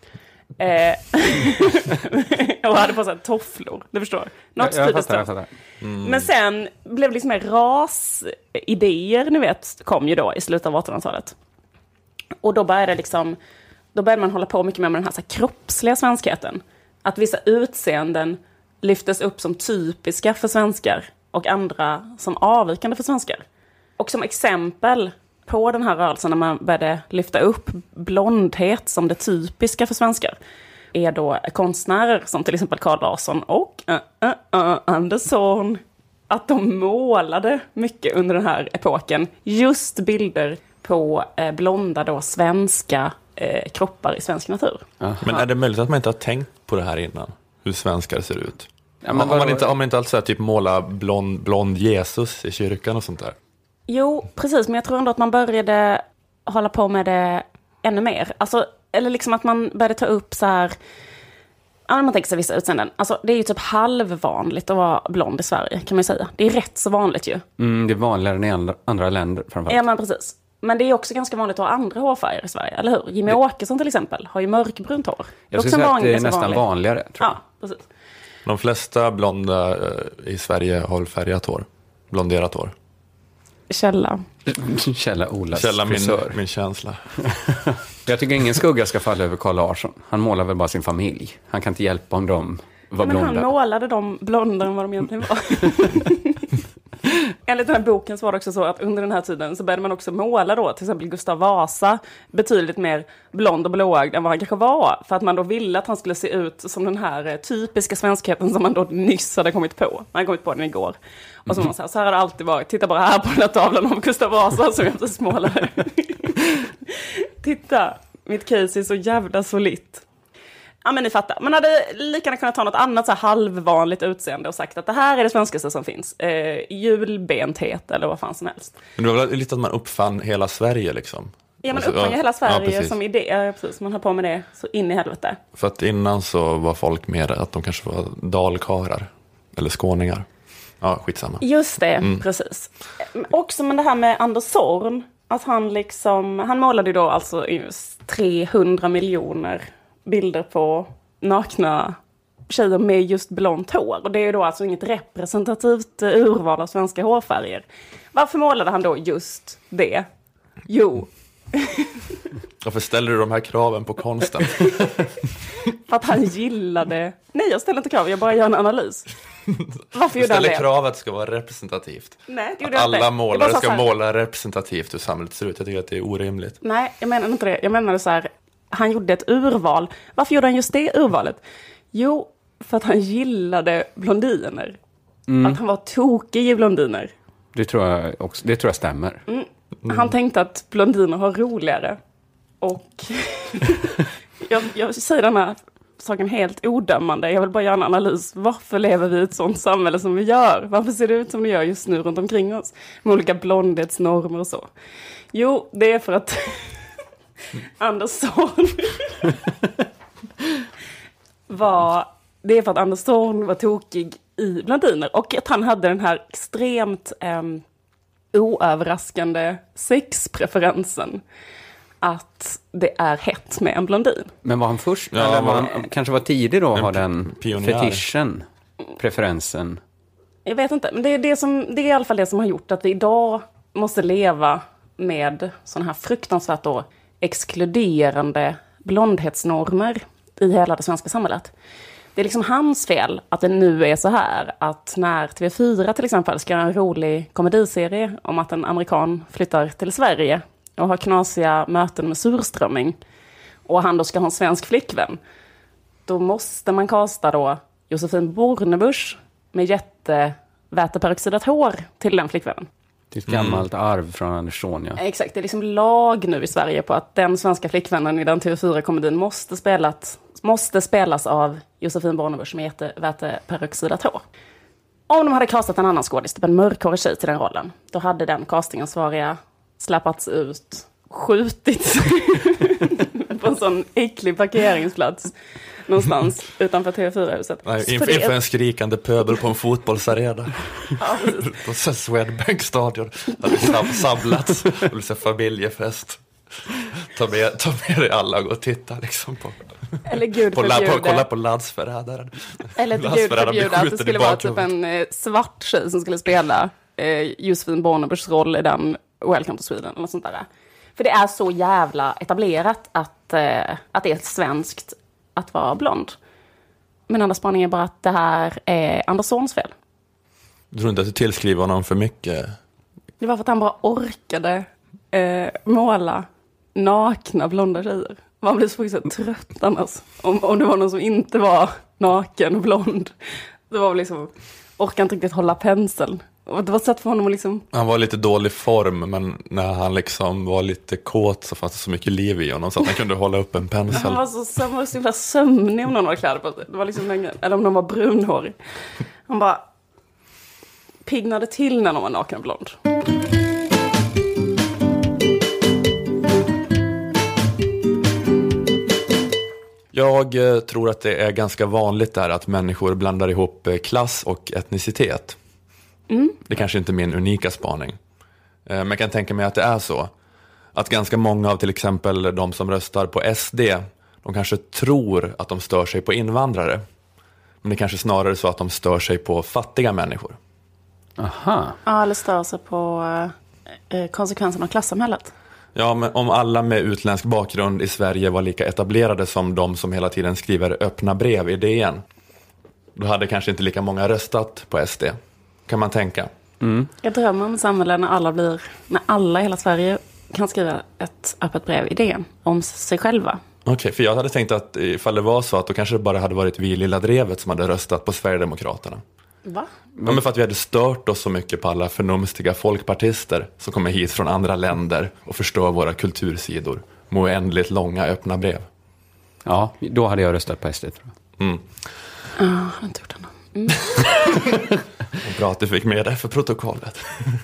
Och hade på sig tofflor, du förstår. Något typiskt. Men sen blev det liksom mer rasidéer, ni vet, kom ju då i slutet av 1800-talet. Och då började man hålla på mycket med den här, så här kroppsliga svenskheten. Att vissa utseenden lyftes upp som typiska för svenskar och andra som avvikande för svenskar. Och som exempel på den här rörelsen när man började lyfta upp blondhet som det typiska för svenskar är då konstnärer som till exempel Carl Larsson och Andersson. Att de målade mycket under den här epoken just bilder på blonda då svenska kroppar i svensk natur. Aha. Men är det möjligt att man inte har tänkt på det här innan? Hur svenskar ser ut? Ja, men har man inte alltså typ måla blond Jesus i kyrkan och sånt där? Jo, precis. Men jag tror ändå att man började hålla på med det ännu mer. Alltså, eller liksom att man började ta upp så här... Ja, man tänker sig vissa utseenden. Alltså, det är ju typ halvvanligt att vara blond i Sverige, kan man säga. Det är rätt så vanligt ju. Det är vanligare än i andra länder framförallt. Ja, men precis. Men det är också ganska vanligt att ha andra hårfärger i Sverige, eller hur? Jimmy Åkesson till exempel har ju mörkbrunt hår. Jag skulle säga att det är nästan vanligare, tror jag. Ja, precis. De flesta blonda i Sverige har färgat hår. Blonderat hår. Källa Olas Källa frisör. min känsla. Jag tycker ingen skugga ska falla över Carl Larsson. Han målar väl bara sin familj. Han kan inte hjälpa om de var blonda. Men han målade de blondare än vad de egentligen var. Enligt den här boken så var det också så att under den här tiden så började man också måla då till exempel Gustav Vasa betydligt mer blond och blåögd än vad han kanske var. För att man då ville att han skulle se ut som den här typiska svenskheten som man då nyss hade kommit på. Man hade kommit på den igår. Och så, så här har det alltid varit. Titta bara här på den här tavlan om Gustav Vasa som jag precis målade. Titta, mitt case är så jävla solitt. Ja, men ni fattar. Man hade lika gärna kunnat ta något annat så här halvvanligt utseende och sagt att det här är det svenskaste som finns. Julbenthet eller vad fan som helst. Men det var väl lite att man uppfann hela Sverige liksom? Ja, man uppfann ju hela Sverige som idé. Ja, precis. Man har på med det så in i helvete. För att innan så var folk mer att de kanske var dalkarar eller skåningar. Ja, skitsamma. Just det, precis. Också med det här med Anders Zorn. Att han målade ju då alltså 300 miljoner bilder på nakna tjejer med just blont hår. Och det är ju då alltså inget representativt urval av svenska hårfärger. Varför målade han då just det? Jo. Varför ställer du de här kraven på konsten? För att han gillade... Nej, jag ställer inte krav, jag bara gör en analys. Varför gjorde han det? Kravet ska vara representativt. Nej, det att alla målare ska måla representativt hur samhället ser ut. Jag tycker att det är orimligt. Nej, jag menar inte det. Jag menar så här... Han gjorde ett urval. Varför gjorde han just det urvalet? Jo, för att han gillade blondiner. Att han var tokig i blondiner. Det tror jag stämmer. Han tänkte att blondiner har roligare. Och jag säger den här saken helt odömande. Jag vill bara göra en analys. Varför lever vi i ett sånt samhälle som vi gör? Varför ser det ut som det gör just nu runt omkring oss? Med olika blondhetsnormer och så. Jo, det är för att... Andersson det är för att Andersson var tokig i blondiner och att han hade den här extremt oöverraskande sexpreferensen att det är hett med en blondin. Men var han först? Ja, eller kanske var tidig då att ha den pionjär. fetischen? preferensen? Jag vet inte, men det är i alla fall det som har gjort att vi idag måste leva med sådana här fruktansvärt då exkluderande blondhetsnormer i hela det svenska samhället. Det är liksom hans fel att det nu är så här att när TV4 till exempel ska göra en rolig komediserie om att en amerikan flyttar till Sverige och har knasiga möten med surströmming och han då ska ha en svensk flickvän, då måste man kasta då Josefin Bornebusch med jätteväteperoxidat hår till den flickvännen. Det är ett gammalt arv från Anders Sonja. Exakt, det är liksom lag nu i Sverige på att den svenska flickvännen i den TV4-komedin måste spelas av Josefin Bornebusch med jätteväteperoxidat hår. Om de hade kastat en annan skådis, typ en mörkhårig tjej till den rollen, då hade den castingansvariga släppats ut, skjutits på en sån äcklig parkeringsplats någonstans utanför TV4-huset. Inför en skrikande pöbel på en fotbollsarena. På Swedbank stadion. Hade samlats. Och det är familjefest. Ta med dig alla och gå och titta liksom på. Eller Gud kolla på landsförrädaren. Eller Gud förbjuda att det skulle vara typ en svart tjej som skulle spela Josefin Bornebuschs roll i den Welcome to Sweden eller något sånt där. För det är så jävla etablerat att det är svenskt att vara blond. Min andra spaning är bara att det här är Anders Zorns fel. Du tror inte att du tillskriver honom för mycket? Det var för att han bara orkade måla nakna blonda tjejer. Man blev så trött annars. Om det var någon som inte var naken och blond. Det var liksom, orkade inte riktigt hålla penseln. Och det var sätt för honom att liksom... Han var lite dålig form, men när han liksom var lite kåt så fanns det så mycket liv i honom så att han kunde hålla upp en pensel. Han var så himla sömnig om någon hade kläder på sig. Det var liksom eller om någon var brunhårig. Han bara pignade till när någon var naken och blond. Jag tror att det är ganska vanligt där att människor blandar ihop klass och etnicitet. Det kanske inte är min unika spaning. Men jag kan tänka mig att det är så. Att ganska många av till exempel de som röstar på SD, de kanske tror att de stör sig på invandrare. Men det är kanske snarare så att de stör sig på fattiga människor. Aha. Ja, eller stör sig på konsekvenserna av klassamhället. Ja, men om alla med utländsk bakgrund i Sverige var lika etablerade som de som hela tiden skriver öppna brev i DN, då hade kanske inte lika många röstat på SD. Kan man tänka. Jag drömmer om ett samhälle när alla i hela Sverige kan skriva ett öppet brev i DN om sig själva. Okej, för jag hade tänkt att ifall det var så att då kanske det bara hade varit vi Lilla Drevet som hade röstat på Sverigedemokraterna. Va? Ja, men för att vi hade stört oss så mycket på alla förnumstiga folkpartister som kommer hit från andra länder och förstör våra kultursidor med oändligt långa öppna brev. Ja, då hade jag röstat på SD, tror jag. Jag har inte gjort det. Bra att du fick med det för protokollet.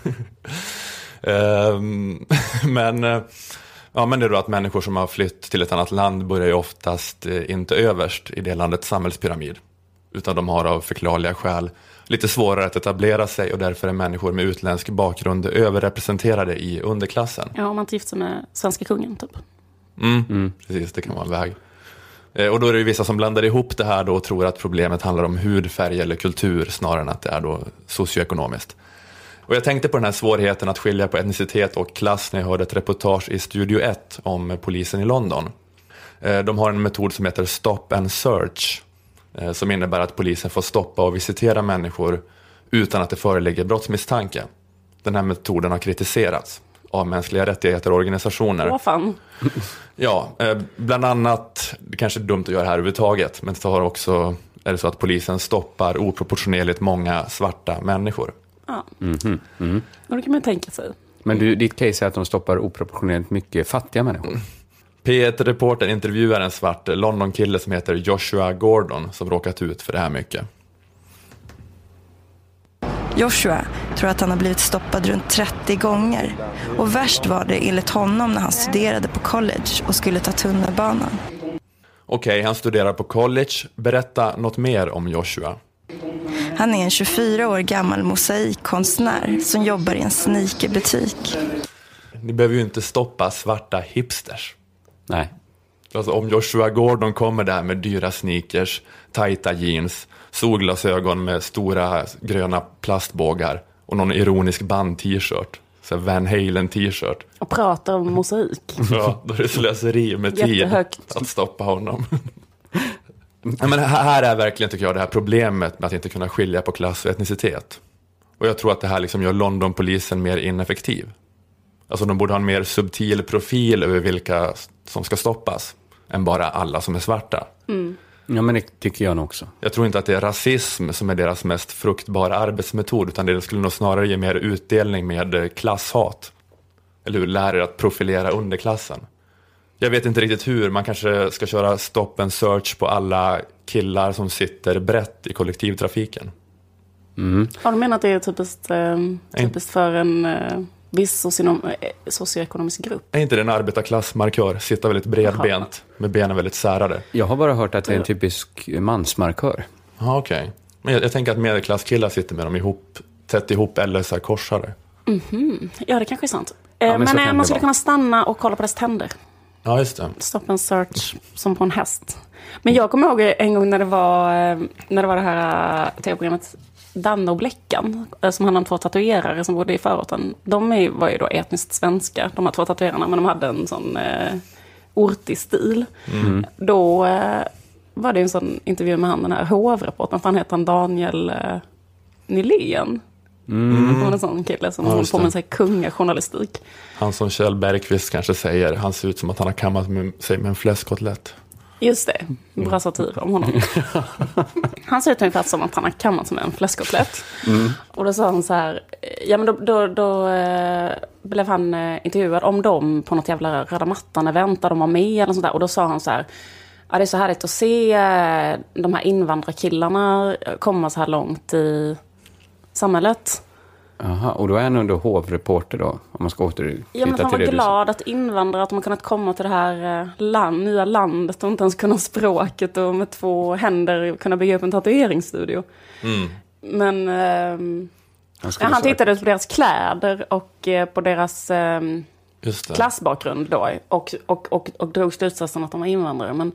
Men det är då att människor som har flytt till ett annat land börjar ju oftast inte överst i det landets samhällspyramid. Utan de har av förklarliga skäl lite svårare att etablera sig och därför är människor med utländsk bakgrund överrepresenterade i underklassen. Ja, om man gift sig med svenska kungen typ. Precis, det kan vara en väg. Och då är det ju vissa som blandar ihop det här då och tror att problemet handlar om hudfärg eller kultur snarare än att det är då socioekonomiskt. Och jag tänkte på den här svårigheten att skilja på etnicitet och klass när jag hörde ett reportage i Studio 1 om polisen i London. De har en metod som heter Stop and Search som innebär att polisen får stoppa och visitera människor utan att det föreligger brottsmisstanke. Den här metoden har kritiserats av mänskliga rättigheter och organisationer. Åh fan. Ja, bland annat, det kanske är dumt att göra det här överhuvudtaget, men så är det så att polisen stoppar oproportionerligt många svarta människor. Ja, och det kan man tänka sig. Men ditt case är att de stoppar oproportionerligt mycket fattiga människor. P1-reportern intervjuar en svart London-kille som heter Joshua Gordon som råkat ut för det här mycket. Joshua tror att han har blivit stoppad runt 30 gånger. Och värst var det enligt honom när han studerade på college och skulle ta tunnelbanan. Okej, han studerar på college. Berätta något mer om Joshua. Han är en 24 år gammal mosaikkonstnär som jobbar i en sneakerbutik. Ni behöver ju inte stoppa svarta hipsters. Nej. Alltså om Joshua Gordon kommer där med dyra sneakers, tajta jeans, solglasögon med stora gröna plastbågar och någon ironisk band-t-shirt, så Van Halen t-shirt. Och pratar om mosaik. Ja, då är det slöseri med tid att stoppa honom. Men här är verkligen, tycker jag, det här problemet med att inte kunna skilja på klass och etnicitet. Och jag tror att det här liksom gör Londonpolisen mer ineffektiv. Alltså de borde ha en mer subtil profil över vilka som ska stoppas än bara alla som är svarta. Mm. Ja, men det tycker jag nog också. Jag tror inte att det är rasism som är deras mest fruktbara arbetsmetod, utan det skulle nog snarare ge mer utdelning med klasshat. Eller hur? Lära er att profilera underklassen. Jag vet inte riktigt hur. Man kanske ska köra stop and search på alla killar som sitter brett i kollektivtrafiken. Mm. Ja, du menar att det är typiskt för en viss socioekonomisk grupp? Är inte det en arbetarklassmarkör? Sitta väldigt bredbent med benen väldigt särade. Jag har bara hört att det är en typisk mansmarkör. Ja, okej. Men jag tänker att medelklasskillar sitter med dem tätt ihop eller så här korsade. Mm-hmm. Ja, det kanske är sant. Men man skulle kunna stanna och kolla på dess tänder. Ja, just det. Stop and search som på en häst. Men jag kommer ihåg en gång när det var det här tv-programmet Danne och Bläckan, som handlade om 2 tatuerare som bodde i förorten. De var ju då etniskt svenska, de här 2 tatuerarna, men de hade en sån ortig stil. Mm. Då var det en sån intervju med den här hovreportern, för han heter Daniel Nylén. Han var en sån kille som håller på med sig kungajournalistik. Han som Kjell Bergqvist kanske säger, han ser ut som att han har kammat sig med en fläskkotlett. Just det, bra satir om honom. Han ser ut ungefär som att han har kammat sig med en fläskkotlett. Och då sa han så här, ja men då blev han intervjuad om dem på något jävla röda mattan-event där de var med eller sånt där. Och då sa han så här, ja, det är så härligt att se de här invandrarkillarna komma så här långt i samhället. Aha, och då är han ändå hovreporter då, om man ska återknyta till det. Ja, men han var glad att invandrare, att de har kunnat komma till det här nya landet och inte ens kunna språket och med 2 händer kunna bygga upp en tatueringsstudio. Men han tittade på deras kläder och på deras klassbakgrund då och drog slutsatsen att de var invandrare. Men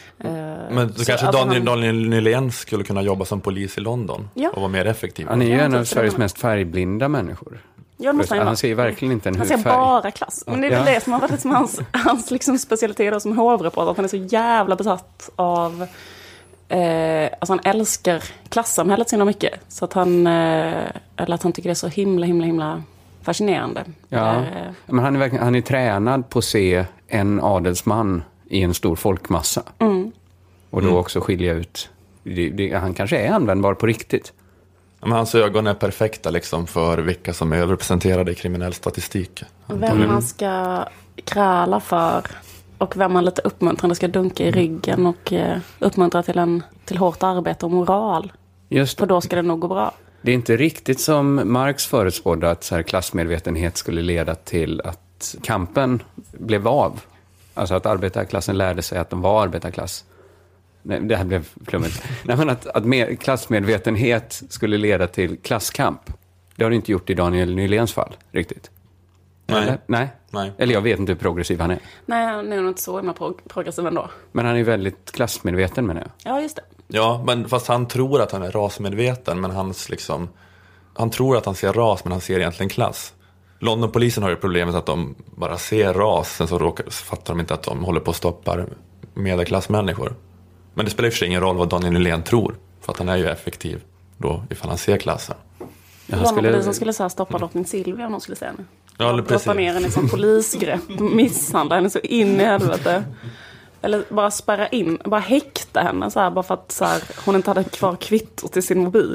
så kanske Daniel Nylén skulle kunna jobba som polis i London och vara mer effektiv. Han är ju en av Sveriges mest färgblinda människor. Ja, han ser verkligen inte en hudfärg. Han ser bara klass. Men det är väl det som har varit liksom hans liksom specialitet som hovreporter, att han är så jävla besatt av alltså han älskar klassamhället så mycket, så att han tycker det är så himla fascinerande. Ja. Men han är tränad på att se en adelsman i en stor folkmassa. Och då också skilja ut. Han kanske är användbar på riktigt. Men hans ögon är perfekta liksom för vilka som är överrepresenterade i kriminell statistik. Vem man ska kräla för och vem man lite uppmuntrande ska dunka i ryggen och uppmuntra till hårt arbete och moral. Just det. För då ska det nog gå bra. Det är inte riktigt som Marx förutspådde att så här klassmedvetenhet skulle leda till att kampen blev av. Alltså att arbetarklassen lärde sig att de var arbetarklass. Nej, det här blev flummigt. Nej, men att klassmedvetenhet skulle leda till klasskamp. Det har det inte gjort i Daniel Nyléns fall, riktigt. Nej. Eller jag vet inte hur progressiv han är. Nej, han är nog inte så himla progressiv ändå. Men han är väldigt klassmedveten, menar jag. Ja, just det. Ja, men fast han tror att han är rasmedveten, men han tror att han ser ras, men han ser egentligen klass. Londonpolisen har ju problemet att de bara ser ras, sen så fattar de inte att de håller på att stoppa medelklassmänniskor. Men det spelar ju för sig ingen roll vad Daniel Nylén tror, för att han är ju effektiv då ifall han ser klassen. Londonpolisen skulle säga stoppa drottning Silvia om de skulle säga nu. Ja, droppa ner henne som polisgrepp, misshandla henne så in i helvete. Eller bara spärra in, bara häkta henne så här, bara för att så här, hon inte hade kvar kvittot till sin mobil.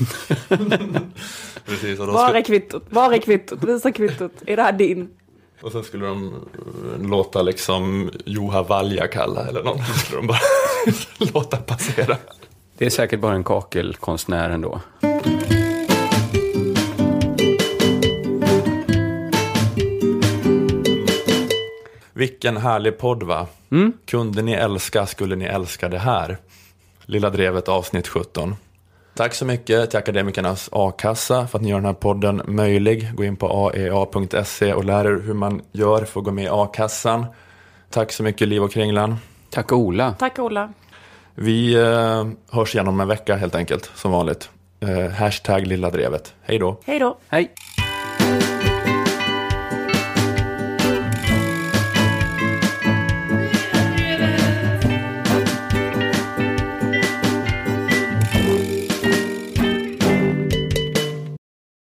Precis, var är kvittot? Visa kvittot. Är det här din? Och sen skulle de låta liksom Juha Valja kalla eller någon. Skulle de bara låta passera. Det är säkert bara en kakelkonstnär ändå. Vilken härlig podd, va? Kunde ni älska, skulle ni älska det här? Lilla Drevet avsnitt 17. Tack så mycket till Akademikernas A-kassa för att ni gör den här podden möjlig. Gå in på aea.se och lär er hur man gör för att gå med i A-kassan. Tack så mycket, Liv och Kringlan. Tack Ola. Tack Ola. Vi hörs igen om en vecka helt enkelt, som vanligt. #lilladrevet. Hej då. Hej då. Hej.